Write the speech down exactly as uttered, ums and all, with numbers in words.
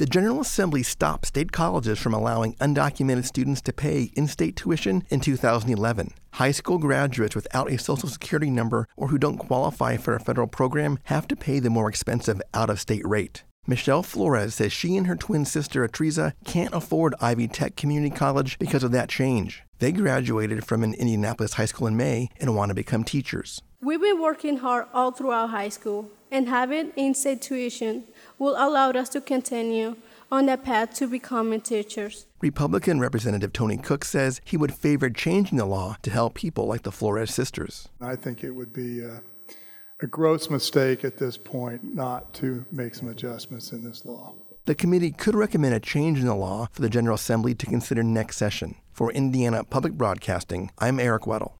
The General Assembly stopped state colleges from allowing undocumented students to pay in-state tuition in two thousand eleven. High school graduates without a Social Security number or who don't qualify for a federal program have to pay the more expensive out-of-state rate. Michelle Flores says she and her twin sister, Atriza, can't afford Ivy Tech Community College because of that change. They graduated from an Indianapolis high school in May and want to become teachers. We've been working hard all throughout high school, and having in-state tuition will allow us to continue on that path to becoming teachers. Republican Representative Tony Cook says he would favor changing the law to help people like the Flores sisters. I think it would be a, a gross mistake at this point not to make some adjustments in this law. The committee could recommend a change in the law for the General Assembly to consider next session. For Indiana Public Broadcasting, I'm Eric Weddle.